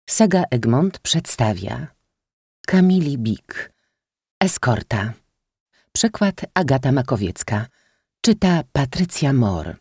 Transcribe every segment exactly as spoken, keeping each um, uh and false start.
Saga Egmont przedstawia Kamili Bik. Eskorta. Przekład Agata Makowiecka. Czyta Patrycja Mor.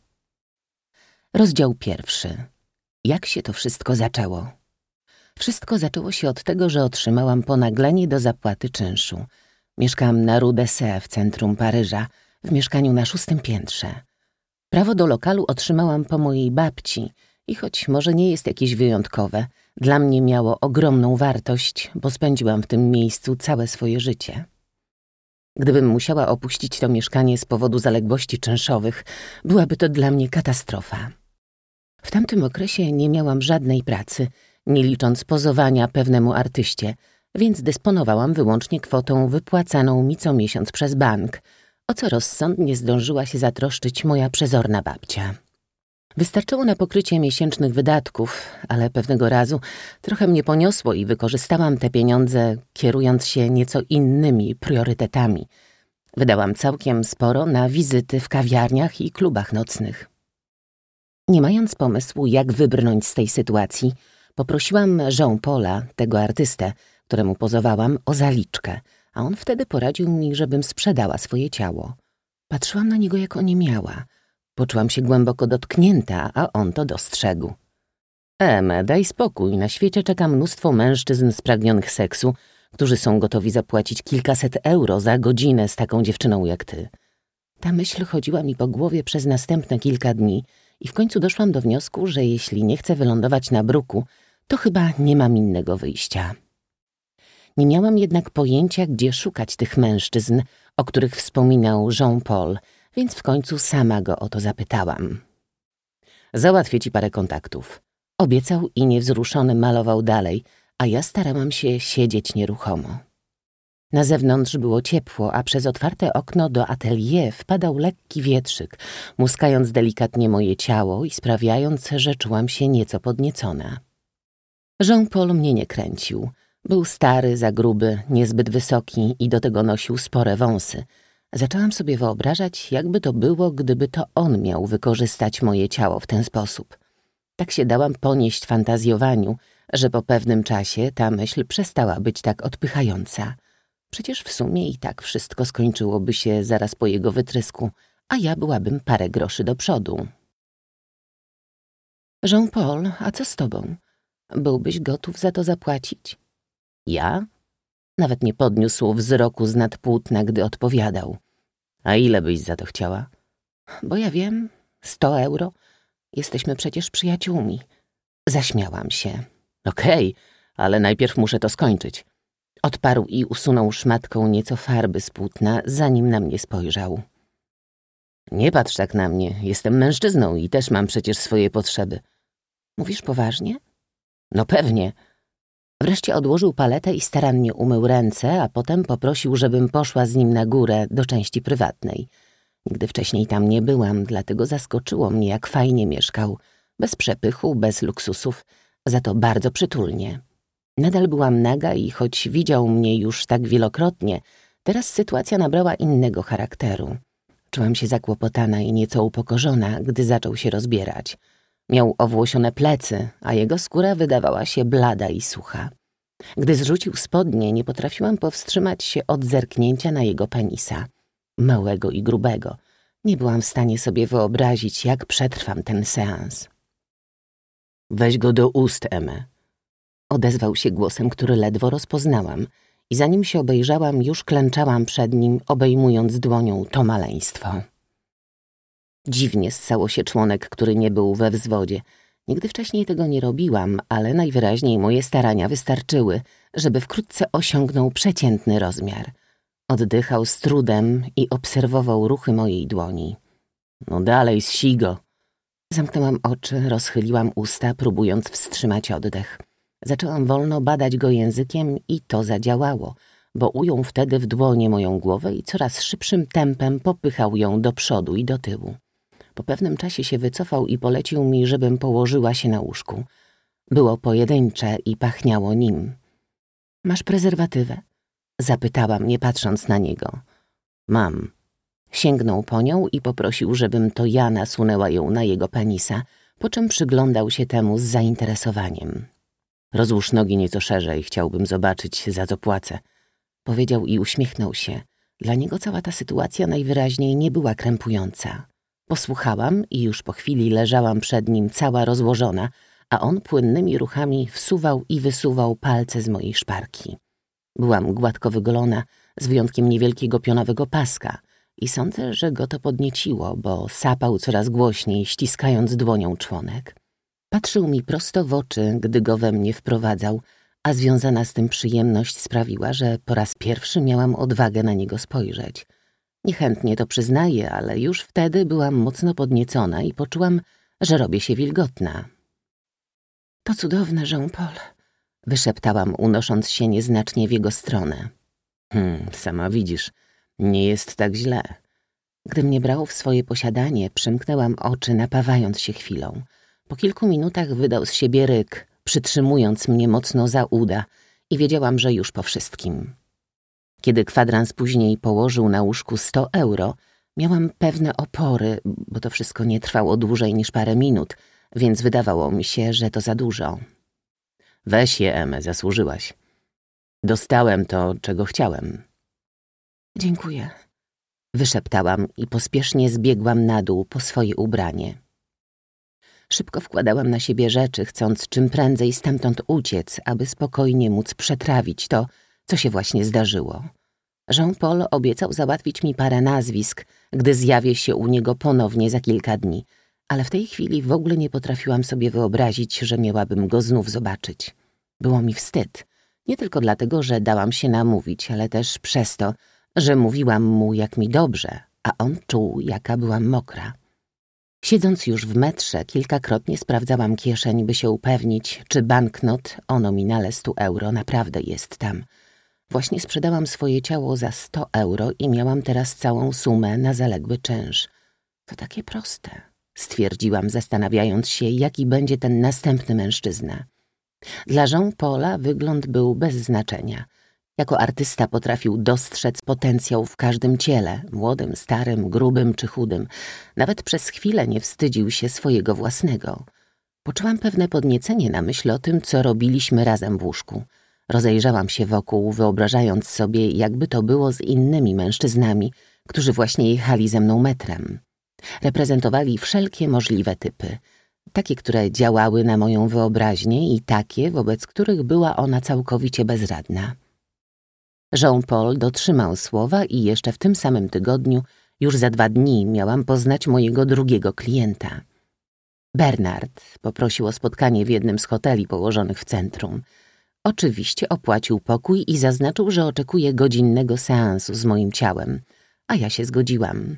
Rozdział pierwszy. Jak się to wszystko zaczęło? Wszystko zaczęło się od tego, że otrzymałam ponaglenie do zapłaty czynszu. Mieszkam na Rue de Sèvres w centrum Paryża, w mieszkaniu na szóstym piętrze. Prawo do lokalu otrzymałam po mojej babci i choć może nie jest jakieś wyjątkowe, dla mnie miało ogromną wartość, bo spędziłam w tym miejscu całe swoje życie. Gdybym musiała opuścić to mieszkanie z powodu zaległości czynszowych, byłaby to dla mnie katastrofa. W tamtym okresie nie miałam żadnej pracy, nie licząc pozowania pewnemu artyście, więc dysponowałam wyłącznie kwotą wypłacaną mi co miesiąc przez bank, o co rozsądnie zdążyła się zatroszczyć moja przezorna babcia. Wystarczyło na pokrycie miesięcznych wydatków, ale pewnego razu trochę mnie poniosło i wykorzystałam te pieniądze, kierując się nieco innymi priorytetami. Wydałam całkiem sporo na wizyty w kawiarniach i klubach nocnych. Nie mając pomysłu, jak wybrnąć z tej sytuacji, poprosiłam Jean-Paula, tego artystę, któremu pozowałam, o zaliczkę, a on wtedy poradził mi, żebym sprzedała swoje ciało. Patrzyłam na niego jak oniemiała. Poczułam się głęboko dotknięta, a on to dostrzegł. Eme, daj spokój, na świecie czeka mnóstwo mężczyzn spragnionych seksu, którzy są gotowi zapłacić kilkaset euro za godzinę z taką dziewczyną jak ty. Ta myśl chodziła mi po głowie przez następne kilka dni i w końcu doszłam do wniosku, że jeśli nie chcę wylądować na bruku, to chyba nie mam innego wyjścia. Nie miałam jednak pojęcia, gdzie szukać tych mężczyzn, o których wspominał Jean-Paul, więc w końcu sama go o to zapytałam. Załatwię ci parę kontaktów. Obiecał i niewzruszony malował dalej, a ja starałam się siedzieć nieruchomo. Na zewnątrz było ciepło, a przez otwarte okno do atelier wpadał lekki wietrzyk, muskając delikatnie moje ciało i sprawiając, że czułam się nieco podniecona. Jean-Paul mnie nie kręcił. Był stary, za gruby, niezbyt wysoki i do tego nosił spore wąsy. Zaczęłam sobie wyobrażać, jakby to było, gdyby to on miał wykorzystać moje ciało w ten sposób. Tak się dałam ponieść fantazjowaniu, że po pewnym czasie ta myśl przestała być tak odpychająca. Przecież w sumie i tak wszystko skończyłoby się zaraz po jego wytrysku, a ja byłabym parę groszy do przodu. Jean-Paul, a co z tobą? Byłbyś gotów za to zapłacić? Ja? Nawet nie podniósł wzroku z nad płótna, gdy odpowiadał. A ile byś za to chciała? Bo ja wiem, sto euro. Jesteśmy przecież przyjaciółmi. Zaśmiałam się. Okej, okay, ale najpierw muszę to skończyć. Odparł i usunął szmatką nieco farby z płótna, zanim na mnie spojrzał. Nie patrz tak na mnie, jestem mężczyzną i też mam przecież swoje potrzeby. Mówisz poważnie? No pewnie. Wreszcie odłożył paletę i starannie umył ręce, a potem poprosił, żebym poszła z nim na górę do części prywatnej. Nigdy wcześniej tam nie byłam, dlatego zaskoczyło mnie, jak fajnie mieszkał. Bez przepychu, bez luksusów, za to bardzo przytulnie. Nadal byłam naga i choć widział mnie już tak wielokrotnie, teraz sytuacja nabrała innego charakteru. Czułam się zakłopotana i nieco upokorzona, gdy zaczął się rozbierać. Miał owłosione plecy, a jego skóra wydawała się blada i sucha. Gdy zrzucił spodnie, nie potrafiłam powstrzymać się od zerknięcia na jego penisa. Małego i grubego. Nie byłam w stanie sobie wyobrazić, jak przetrwam ten seans. Weź go do ust, Eme. Odezwał się głosem, który ledwo rozpoznałam i zanim się obejrzałam, już klęczałam przed nim, obejmując dłonią to maleństwo. Dziwnie ssało się członek, który nie był we wzwodzie. Nigdy wcześniej tego nie robiłam, ale najwyraźniej moje starania wystarczyły, żeby wkrótce osiągnął przeciętny rozmiar. Oddychał z trudem i obserwował ruchy mojej dłoni. No dalej, ssij go. Zamknęłam oczy, rozchyliłam usta, próbując wstrzymać oddech. Zaczęłam wolno badać go językiem i to zadziałało, bo ujął wtedy w dłonie moją głowę i coraz szybszym tempem popychał ją do przodu i do tyłu. Po pewnym czasie się wycofał i polecił mi, żebym położyła się na łóżku. Było pojedyncze i pachniało nim. Masz prezerwatywę? Zapytałam, nie patrząc na niego. Mam. Sięgnął po nią i poprosił, żebym to ja nasunęła ją na jego penisa, po czym przyglądał się temu z zainteresowaniem. Rozłóż nogi nieco szerzej, chciałbym zobaczyć, za co płacę. Powiedział i uśmiechnął się. Dla niego cała ta sytuacja najwyraźniej nie była krępująca. Posłuchałam i już po chwili leżałam przed nim cała rozłożona, a on płynnymi ruchami wsuwał i wysuwał palce z mojej szparki. Byłam gładko wygolona, z wyjątkiem niewielkiego pionowego paska i sądzę, że go to podnieciło, bo sapał coraz głośniej, ściskając dłonią członek. Patrzył mi prosto w oczy, gdy go we mnie wprowadzał, a związana z tym przyjemność sprawiła, że po raz pierwszy miałam odwagę na niego spojrzeć. Niechętnie to przyznaję, ale już wtedy byłam mocno podniecona i poczułam, że robię się wilgotna. To cudowne, Jean-Paul, wyszeptałam, unosząc się nieznacznie w jego stronę. Hmm, sama widzisz, nie jest tak źle. Gdy mnie brał w swoje posiadanie, przymknęłam oczy, napawając się chwilą. Po kilku minutach wydał z siebie ryk, przytrzymując mnie mocno za uda i wiedziałam, że już po wszystkim. Kiedy kwadrans później położył na łóżku sto euro, miałam pewne opory, bo to wszystko nie trwało dłużej niż parę minut, więc wydawało mi się, że to za dużo. Weź je, Eme, zasłużyłaś. Dostałem to, czego chciałem. Dziękuję, wyszeptałam i pospiesznie zbiegłam na dół po swoje ubranie. Szybko wkładałam na siebie rzeczy, chcąc czym prędzej stamtąd uciec, aby spokojnie móc przetrawić to, co się właśnie zdarzyło. Jean-Paul obiecał załatwić mi parę nazwisk, gdy zjawię się u niego ponownie za kilka dni, ale w tej chwili w ogóle nie potrafiłam sobie wyobrazić, że miałabym go znów zobaczyć. Było mi wstyd, nie tylko dlatego, że dałam się namówić, ale też przez to, że mówiłam mu, jak mi dobrze, a on czuł, jaka byłam mokra. Siedząc już w metrze, kilkakrotnie sprawdzałam kieszeń, by się upewnić, czy banknot o nominale stu euro naprawdę jest tam. Właśnie sprzedałam swoje ciało za sto euro i miałam teraz całą sumę na zaległy czynsz. To takie proste, stwierdziłam, zastanawiając się, jaki będzie ten następny mężczyzna. Dla Jean-Paula wygląd był bez znaczenia. Jako artysta potrafił dostrzec potencjał w każdym ciele, młodym, starym, grubym czy chudym. Nawet przez chwilę nie wstydził się swojego własnego. Poczułam pewne podniecenie na myśl o tym, co robiliśmy razem w łóżku. Rozejrzałam się wokół, wyobrażając sobie, jakby to było z innymi mężczyznami, którzy właśnie jechali ze mną metrem. Reprezentowali wszelkie możliwe typy. Takie, które działały na moją wyobraźnię i takie, wobec których była ona całkowicie bezradna. Jean-Paul dotrzymał słowa i jeszcze w tym samym tygodniu, już za dwa dni, miałam poznać mojego drugiego klienta. Bernard poprosił o spotkanie w jednym z hoteli położonych w centrum. Oczywiście opłacił pokój i zaznaczył, że oczekuje godzinnego seansu z moim ciałem, a ja się zgodziłam.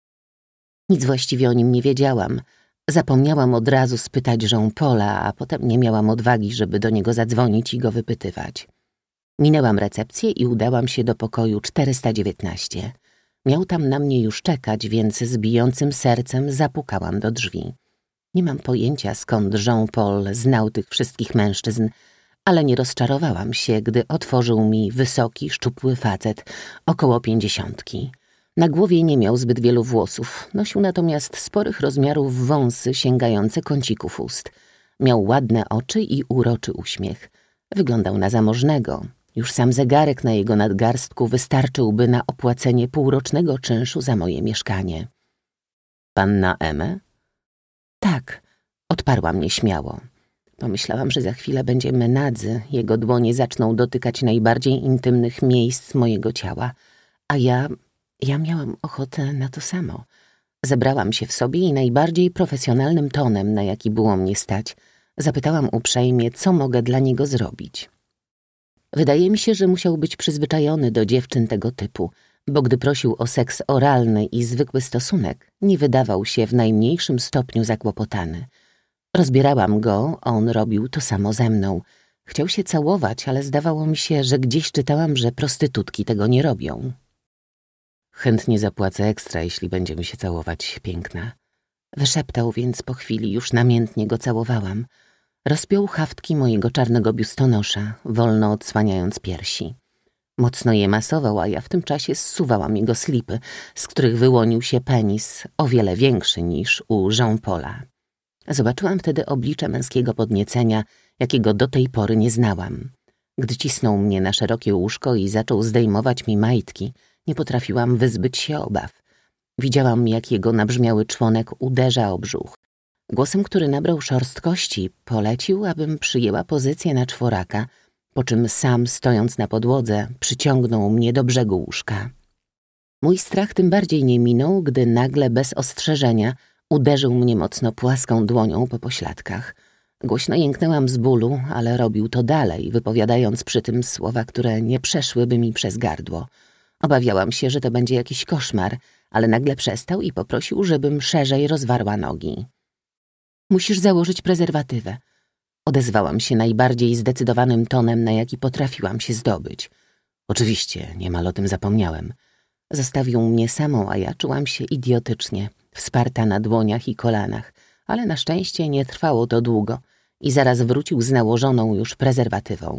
Nic właściwie o nim nie wiedziałam. Zapomniałam od razu spytać Jean-Paula, a potem nie miałam odwagi, żeby do niego zadzwonić i go wypytywać. Minęłam recepcję i udałam się do pokoju czterysta dziewiętnaście. Miał tam na mnie już czekać, więc z bijącym sercem zapukałam do drzwi. Nie mam pojęcia, skąd Jean-Paul znał tych wszystkich mężczyzn, ale nie rozczarowałam się, gdy otworzył mi wysoki, szczupły facet, około pięćdziesiątki. Na głowie nie miał zbyt wielu włosów, nosił natomiast sporych rozmiarów wąsy sięgające kącików ust. Miał ładne oczy i uroczy uśmiech. Wyglądał na zamożnego. Już sam zegarek na jego nadgarstku wystarczyłby na opłacenie półrocznego czynszu za moje mieszkanie. Panna Eme? Tak, odparłam nieśmiało. Pomyślałam, że za chwilę będziemy nadzy, jego dłonie zaczną dotykać najbardziej intymnych miejsc mojego ciała, a ja, ja miałam ochotę na to samo. Zebrałam się w sobie i najbardziej profesjonalnym tonem, na jaki było mnie stać, zapytałam uprzejmie, co mogę dla niego zrobić. Wydaje mi się, że musiał być przyzwyczajony do dziewczyn tego typu, bo gdy prosił o seks oralny i zwykły stosunek, nie wydawał się w najmniejszym stopniu zakłopotany. Rozbierałam go, on robił to samo ze mną. Chciał się całować, ale zdawało mi się, że gdzieś czytałam, że prostytutki tego nie robią. Chętnie zapłacę ekstra, jeśli będziemy się całować, piękna. Wyszeptał, więc po chwili już namiętnie go całowałam. Rozpiął haftki mojego czarnego biustonosza, wolno odsłaniając piersi. Mocno je masował, a ja w tym czasie zsuwałam jego slipy, z których wyłonił się penis, o wiele większy niż u Jean-Paula. Zobaczyłam wtedy oblicze męskiego podniecenia jakiego do tej pory nie znałam. Gdy cisnął mnie na szerokie łóżko i zaczął zdejmować mi majtki, nie potrafiłam wyzbyć się obaw. Widziałam, jak jego nabrzmiały członek uderza o brzuch. Głosem, który nabrał szorstkości, polecił, abym przyjęła pozycję na czworaka, po czym sam, stojąc na podłodze, przyciągnął mnie do brzegu łóżka. Mój strach tym bardziej nie minął, gdy nagle, bez ostrzeżenia, uderzył mnie mocno płaską dłonią po pośladkach. Głośno jęknęłam z bólu, ale robił to dalej, wypowiadając przy tym słowa, które nie przeszłyby mi przez gardło. Obawiałam się, że to będzie jakiś koszmar, ale nagle przestał i poprosił, żebym szerzej rozwarła nogi. Musisz założyć prezerwatywę. Odezwałam się najbardziej zdecydowanym tonem, na jaki potrafiłam się zdobyć. Oczywiście, niemal o tym zapomniałem. Zostawił mnie samą, a ja czułam się idiotycznie, wsparta na dłoniach i kolanach, ale na szczęście nie trwało to długo i zaraz wrócił z nałożoną już prezerwatywą.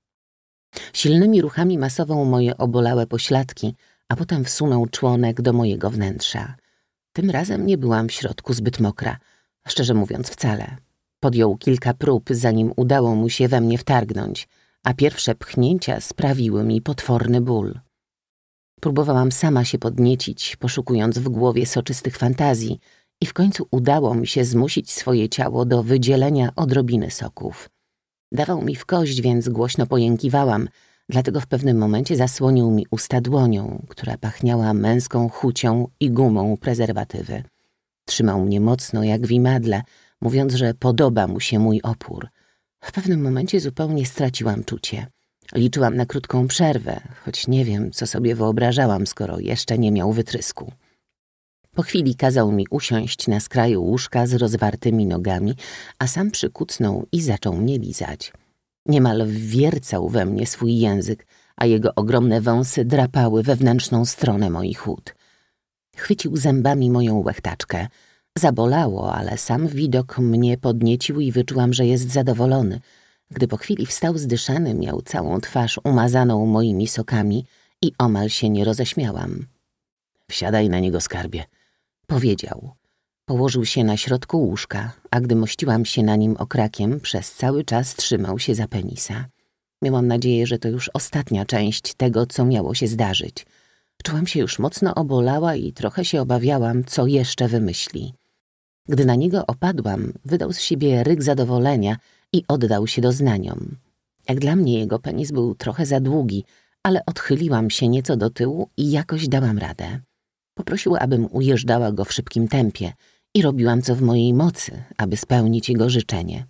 Silnymi ruchami masował moje obolałe pośladki, a potem wsunął członek do mojego wnętrza. Tym razem nie byłam w środku zbyt mokra, szczerze mówiąc wcale. Podjął kilka prób, zanim udało mu się we mnie wtargnąć, a pierwsze pchnięcia sprawiły mi potworny ból. Próbowałam sama się podniecić, poszukując w głowie soczystych fantazji i w końcu udało mi się zmusić swoje ciało do wydzielenia odrobiny soków. Dawał mi w kość, więc głośno pojękiwałam, dlatego w pewnym momencie zasłonił mi usta dłonią, która pachniała męską chucią i gumą prezerwatywy. Trzymał mnie mocno jak w imadle, mówiąc, że podoba mu się mój opór. W pewnym momencie zupełnie straciłam czucie. Liczyłam na krótką przerwę, choć nie wiem, co sobie wyobrażałam, skoro jeszcze nie miał wytrysku. Po chwili kazał mi usiąść na skraju łóżka z rozwartymi nogami, a sam przykucnął i zaczął mnie lizać. Niemal wwiercał we mnie swój język, a jego ogromne wąsy drapały wewnętrzną stronę moich ud. Chwycił zębami moją łechtaczkę. Zabolało, ale sam widok mnie podniecił i wyczułam, że jest zadowolony. Gdy po chwili wstał zdyszany, miał całą twarz umazaną moimi sokami i omal się nie roześmiałam. Wsiadaj na niego, skarbie, powiedział. Położył się na środku łóżka, a gdy mościłam się na nim okrakiem, przez cały czas trzymał się za penisa. Miałam nadzieję, że to już ostatnia część tego, co miało się zdarzyć. Czułam się już mocno obolała i trochę się obawiałam, co jeszcze wymyśli. Gdy na niego opadłam, wydał z siebie ryk zadowolenia i oddał się doznaniom. Jak dla mnie jego penis był trochę za długi, ale odchyliłam się nieco do tyłu i jakoś dałam radę. Poprosił, abym ujeżdżała go w szybkim tempie i robiłam co w mojej mocy, aby spełnić jego życzenie.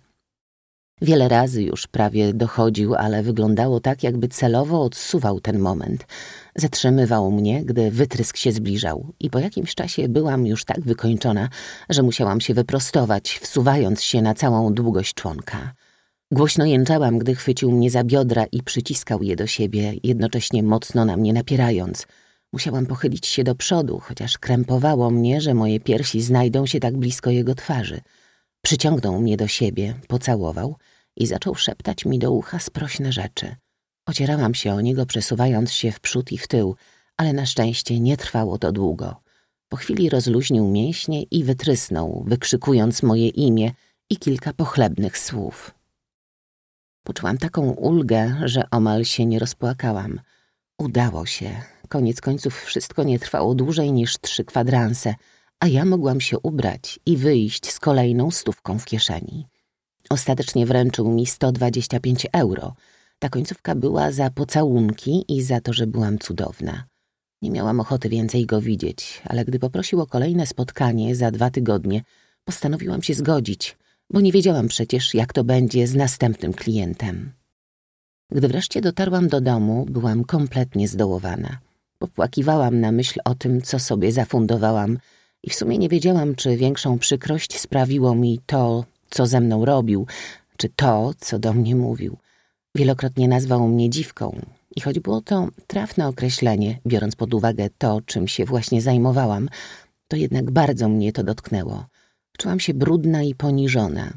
Wiele razy już prawie dochodził, ale wyglądało tak, jakby celowo odsuwał ten moment. Zatrzymywał mnie, gdy wytrysk się zbliżał i po jakimś czasie byłam już tak wykończona, że musiałam się wyprostować, wsuwając się na całą długość członka. Głośno jęczałam, gdy chwycił mnie za biodra i przyciskał je do siebie, jednocześnie mocno na mnie napierając. Musiałam pochylić się do przodu, chociaż krępowało mnie, że moje piersi znajdą się tak blisko jego twarzy. Przyciągnął mnie do siebie, pocałował i zaczął szeptać mi do ucha sprośne rzeczy. Ocierałam się o niego, przesuwając się w przód i w tył, ale na szczęście nie trwało to długo. Po chwili rozluźnił mięśnie i wytrysnął, wykrzykując moje imię i kilka pochlebnych słów. Poczułam taką ulgę, że omal się nie rozpłakałam. Udało się. Koniec końców wszystko nie trwało dłużej niż trzy kwadranse, a ja mogłam się ubrać i wyjść z kolejną stówką w kieszeni. Ostatecznie wręczył mi sto dwadzieścia pięć euro. Ta końcówka była za pocałunki i za to, że byłam cudowna. Nie miałam ochoty więcej go widzieć, ale gdy poprosił o kolejne spotkanie za dwa tygodnie, postanowiłam się zgodzić, bo nie wiedziałam przecież, jak to będzie z następnym klientem. Gdy wreszcie dotarłam do domu, byłam kompletnie zdołowana. Popłakiwałam na myśl o tym, co sobie zafundowałam i w sumie nie wiedziałam, czy większą przykrość sprawiło mi to, co ze mną robił, czy to, co do mnie mówił. Wielokrotnie nazwał mnie dziwką i choć było to trafne określenie, biorąc pod uwagę to, czym się właśnie zajmowałam, to jednak bardzo mnie to dotknęło. Czułam się brudna i poniżona.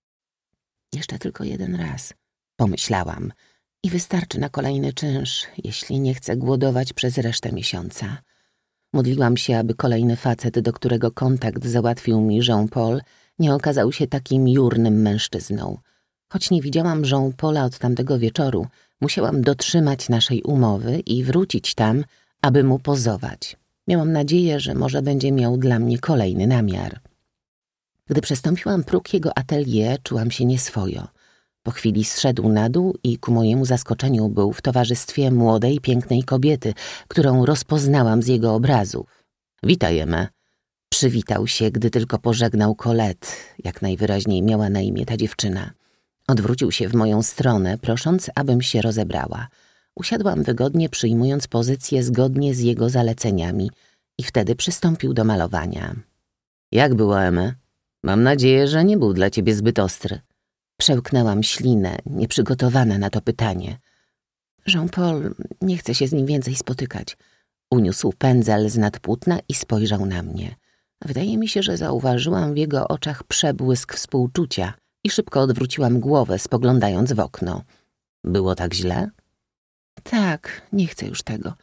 Jeszcze tylko jeden raz, pomyślałam, i wystarczy na kolejny czynsz, jeśli nie chcę głodować przez resztę miesiąca. Modliłam się, aby kolejny facet, do którego kontakt załatwił mi Jean-Paul, nie okazał się takim jurnym mężczyzną. Choć nie widziałam Jean-Paula od tamtego wieczoru, musiałam dotrzymać naszej umowy i wrócić tam, aby mu pozować. Miałam nadzieję, że może będzie miał dla mnie kolejny namiar. Gdy przestąpiłam próg jego atelier, czułam się nieswojo. Po chwili zszedł na dół i ku mojemu zaskoczeniu był w towarzystwie młodej, pięknej kobiety, którą rozpoznałam z jego obrazów. Witaj, Eme. Przywitał się, gdy tylko pożegnał Colette, jak najwyraźniej miała na imię ta dziewczyna. Odwrócił się w moją stronę, prosząc, abym się rozebrała. Usiadłam wygodnie, przyjmując pozycję zgodnie z jego zaleceniami i wtedy przystąpił do malowania. Jak było, Eme? Mam nadzieję, że nie był dla ciebie zbyt ostry. Przełknęłam ślinę, nieprzygotowana na to pytanie. Jean-Paul nie chce się z nim więcej spotykać. Uniósł pędzel z nad płótna i spojrzał na mnie. Wydaje mi się, że zauważyłam w jego oczach przebłysk współczucia i szybko odwróciłam głowę, spoglądając w okno. Było tak źle? Tak, nie chcę już tego.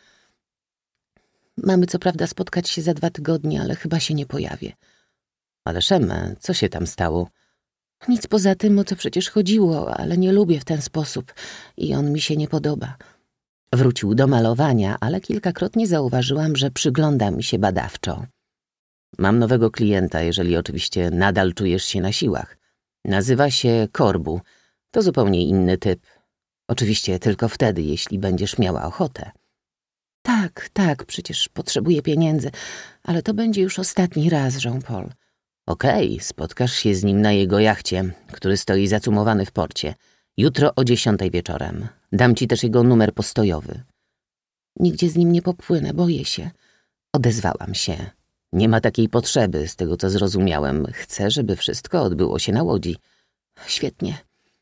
Mamy co prawda spotkać się za dwa tygodnie, ale chyba się nie pojawię. Ale Eme, co się tam stało? Nic poza tym, o co przecież chodziło, ale nie lubię w ten sposób i on mi się nie podoba. Wrócił do malowania, ale kilkakrotnie zauważyłam, że przygląda mi się badawczo. Mam nowego klienta, jeżeli oczywiście nadal czujesz się na siłach. Nazywa się Corbu. To zupełnie inny typ. Oczywiście tylko wtedy, jeśli będziesz miała ochotę. Tak, tak, przecież potrzebuję pieniędzy, ale to będzie już ostatni raz, Jean-Paul. Okej, okay, spotkasz się z nim na jego jachcie, który stoi zacumowany w porcie. Jutro o dziesiątej wieczorem. Dam ci też jego numer postojowy. Nigdzie z nim nie popłynę, boję się. Odezwałam się. Nie ma takiej potrzeby, z tego co zrozumiałem. Chcę, żeby wszystko odbyło się na łodzi. Świetnie.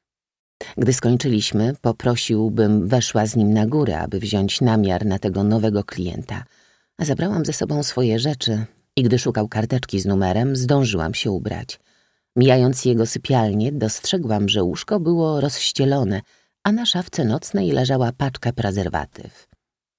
Gdy skończyliśmy, poprosił, bym weszła z nim na górę, aby wziąć namiar na tego nowego klienta. Zabrałam ze sobą swoje rzeczy i gdy szukał karteczki z numerem, zdążyłam się ubrać. Mijając jego sypialnię, dostrzegłam, że łóżko było rozścielone, a na szafce nocnej leżała paczka prezerwatyw.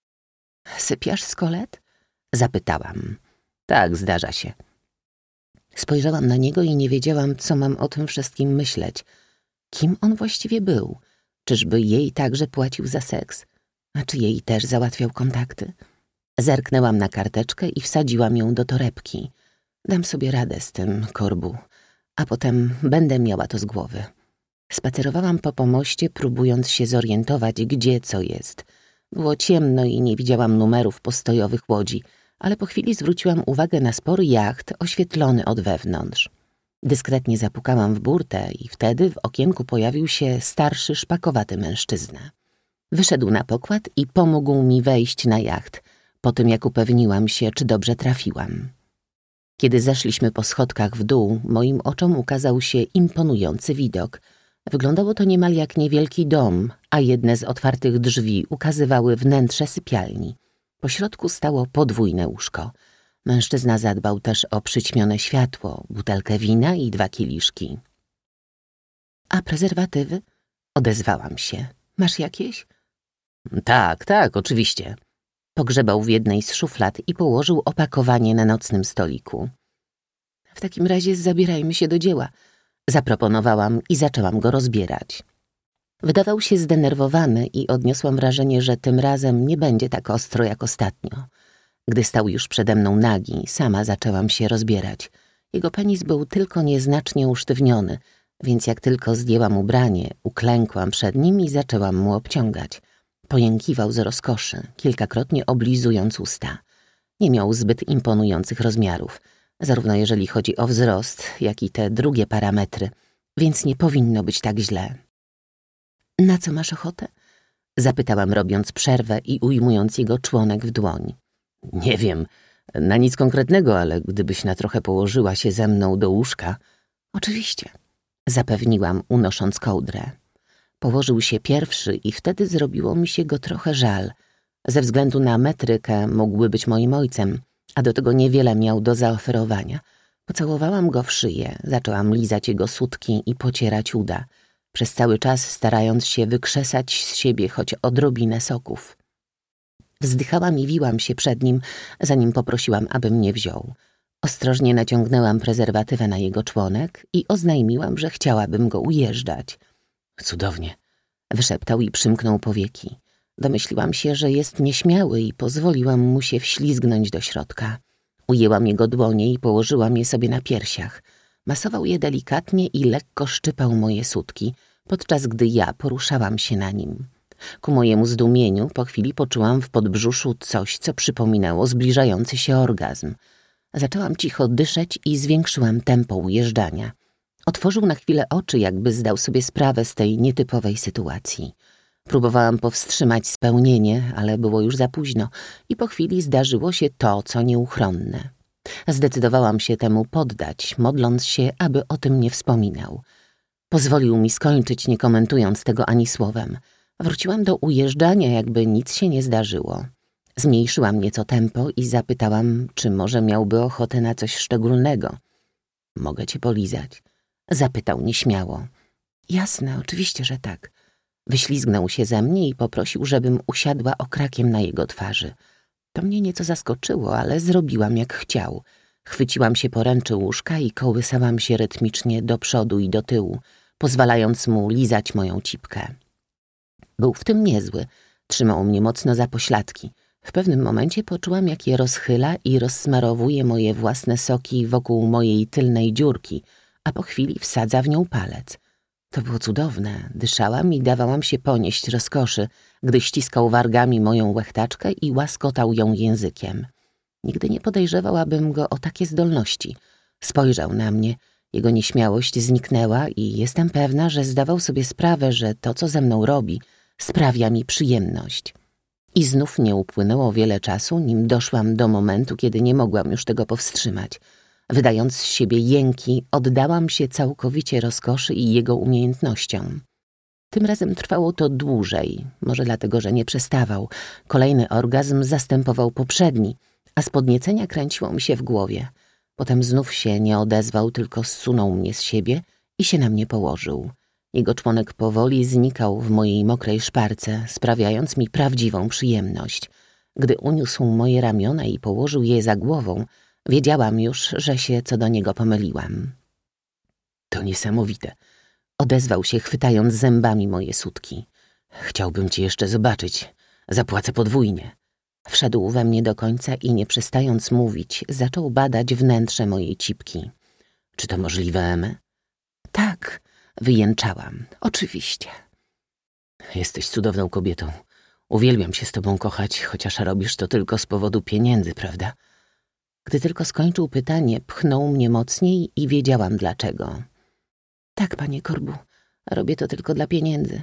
Sypiasz z Colette? Zapytałam. Tak, zdarza się. Spojrzałam na niego i nie wiedziałam, co mam o tym wszystkim myśleć. Kim on właściwie był? Czyżby jej także płacił za seks? A czy jej też załatwiał kontakty? Zerknęłam na karteczkę i wsadziłam ją do torebki. Dam sobie radę z tym, Corbu, a potem będę miała to z głowy. Spacerowałam po pomoście, próbując się zorientować, gdzie co jest. Było ciemno i nie widziałam numerów postojowych łodzi, ale po chwili zwróciłam uwagę na spory jacht oświetlony od wewnątrz. Dyskretnie zapukałam w burtę i wtedy w okienku pojawił się starszy, szpakowaty mężczyzna. Wyszedł na pokład i pomógł mi wejść na jacht, po tym jak upewniłam się, czy dobrze trafiłam. Kiedy zeszliśmy po schodkach w dół, moim oczom ukazał się imponujący widok. Wyglądało to niemal jak niewielki dom, a jedne z otwartych drzwi ukazywały wnętrze sypialni. Po środku stało podwójne łóżko. Mężczyzna zadbał też o przyćmione światło, butelkę wina i dwa kieliszki. A prezerwatywy? Odezwałam się. Masz jakieś? Tak, tak, oczywiście. Pogrzebał w jednej z szuflad i położył opakowanie na nocnym stoliku. W takim razie zabierajmy się do dzieła. Zaproponowałam i zaczęłam go rozbierać. Wydawał się zdenerwowany i odniosłam wrażenie, że tym razem nie będzie tak ostro jak ostatnio. Gdy stał już przede mną nagi, sama zaczęłam się rozbierać. Jego penis był tylko nieznacznie usztywniony, więc jak tylko zdjęłam ubranie, uklękłam przed nim i zaczęłam mu obciągać. Pojękiwał z rozkoszy, kilkakrotnie oblizując usta. Nie miał zbyt imponujących rozmiarów, zarówno jeżeli chodzi o wzrost, jak i te drugie parametry, więc nie powinno być tak źle. Na co masz ochotę? Zapytałam, robiąc przerwę i ujmując jego członek w dłoń. Nie wiem, na nic konkretnego, ale gdybyś na trochę położyła się ze mną do łóżka... Oczywiście, zapewniłam, unosząc kołdrę. Położył się pierwszy i wtedy zrobiło mi się go trochę żal. Ze względu na metrykę mógłby być moim ojcem, a do tego niewiele miał do zaoferowania. Pocałowałam go w szyję, zaczęłam lizać jego sutki i pocierać uda, przez cały czas starając się wykrzesać z siebie choć odrobinę soków. Wzdychałam i wiłam się przed nim, zanim poprosiłam, aby mnie wziął. Ostrożnie naciągnęłam prezerwatywę na jego członek i oznajmiłam, że chciałabym go ujeżdżać. Cudownie, wyszeptał i przymknął powieki. Domyśliłam się, że jest nieśmiały i pozwoliłam mu się wślizgnąć do środka. Ujęłam jego dłonie i położyłam je sobie na piersiach. Masował je delikatnie i lekko szczypał moje sutki, podczas gdy ja poruszałam się na nim. Ku mojemu zdumieniu po chwili poczułam w podbrzuszu coś, co przypominało zbliżający się orgazm. Zaczęłam cicho dyszeć i zwiększyłam tempo ujeżdżania. Otworzył na chwilę oczy, jakby zdał sobie sprawę z tej nietypowej sytuacji. Próbowałam powstrzymać spełnienie, ale było już za późno i po chwili zdarzyło się to, co nieuchronne. Zdecydowałam się temu poddać, modląc się, aby o tym nie wspominał. Pozwolił mi skończyć, nie komentując tego ani słowem. Wróciłam do ujeżdżania, jakby nic się nie zdarzyło. Zmniejszyłam nieco tempo i zapytałam, czy może miałby ochotę na coś szczególnego. Mogę cię polizać? Zapytał nieśmiało. Jasne, oczywiście, że tak. Wyślizgnął się ze mnie i poprosił, żebym usiadła okrakiem na jego twarzy. To mnie nieco zaskoczyło, ale zrobiłam jak chciał. Chwyciłam się poręczy łóżka i kołysałam się rytmicznie do przodu i do tyłu, pozwalając mu lizać moją cipkę. Był w tym niezły. Trzymał mnie mocno za pośladki. W pewnym momencie poczułam, jak je rozchyla i rozsmarowuje moje własne soki wokół mojej tylnej dziurki, a po chwili wsadza w nią palec. To było cudowne. Dyszałam i dawałam się ponieść rozkoszy, gdy ściskał wargami moją łechtaczkę i łaskotał ją językiem. Nigdy nie podejrzewałabym go o takie zdolności. Spojrzał na mnie, jego nieśmiałość zniknęła i jestem pewna, że zdawał sobie sprawę, że to, co ze mną robi, sprawia mi przyjemność. I znów nie upłynęło wiele czasu, nim doszłam do momentu, kiedy nie mogłam już tego powstrzymać. Wydając z siebie jęki, oddałam się całkowicie rozkoszy i jego umiejętnościom. Tym razem trwało to dłużej, może dlatego, że nie przestawał. Kolejny orgazm zastępował poprzedni, a z podniecenia kręciło mi się w głowie. Potem znów się nie odezwał, tylko zsunął mnie z siebie i się na mnie położył. Jego członek powoli znikał w mojej mokrej szparce, sprawiając mi prawdziwą przyjemność. Gdy uniósł moje ramiona i położył je za głową, wiedziałam już, że się co do niego pomyliłam. To niesamowite. Odezwał się, chwytając zębami moje sutki. Chciałbym cię jeszcze zobaczyć. Zapłacę podwójnie. Wszedł we mnie do końca i nie przestając mówić, zaczął badać wnętrze mojej cipki. Czy to możliwe, Eme? Tak, wyjęczałam. Oczywiście. Jesteś cudowną kobietą. Uwielbiam się z tobą kochać, chociaż robisz to tylko z powodu pieniędzy, prawda? Gdy tylko skończył pytanie, pchnął mnie mocniej i wiedziałam dlaczego. Tak, panie Corbu, robię to tylko dla pieniędzy.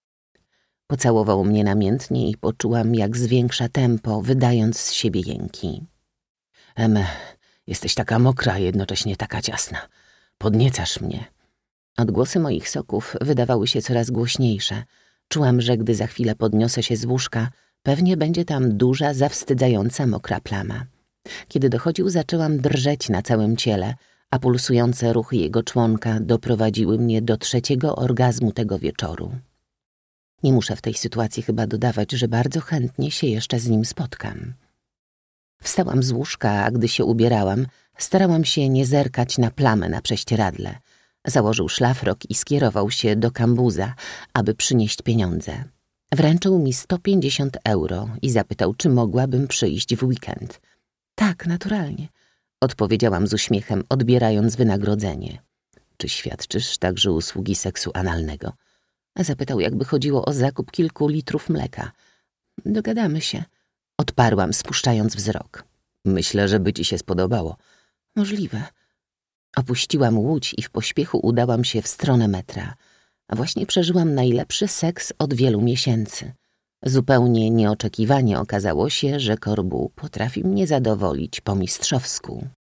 Pocałował mnie namiętnie i poczułam, jak zwiększa tempo, wydając z siebie jęki. Eme, jesteś taka mokra, a jednocześnie taka ciasna. Podniecasz mnie. Odgłosy moich soków wydawały się coraz głośniejsze. Czułam, że gdy za chwilę podniosę się z łóżka, pewnie będzie tam duża, zawstydzająca mokra plama. Kiedy dochodził, zaczęłam drżeć na całym ciele, a pulsujące ruchy jego członka doprowadziły mnie do trzeciego orgazmu tego wieczoru. Nie muszę w tej sytuacji chyba dodawać, że bardzo chętnie się jeszcze z nim spotkam. Wstałam z łóżka, a gdy się ubierałam, starałam się nie zerkać na plamę na prześcieradle. Założył szlafrok i skierował się do kambuza, aby przynieść pieniądze. Wręczył mi sto pięćdziesiąt euro i zapytał, czy mogłabym przyjść w weekend. Tak, naturalnie, odpowiedziałam z uśmiechem, odbierając wynagrodzenie. Czy świadczysz także usługi seksu analnego? Zapytał, jakby chodziło o zakup kilku litrów mleka. Dogadamy się, odparłam, spuszczając wzrok. Myślę, że by ci się spodobało. Możliwe. Opuściłam łódź i w pośpiechu udałam się w stronę metra. A właśnie przeżyłam najlepszy seks od wielu miesięcy. Zupełnie nieoczekiwanie okazało się, że Corbu potrafi mnie zadowolić po mistrzowsku.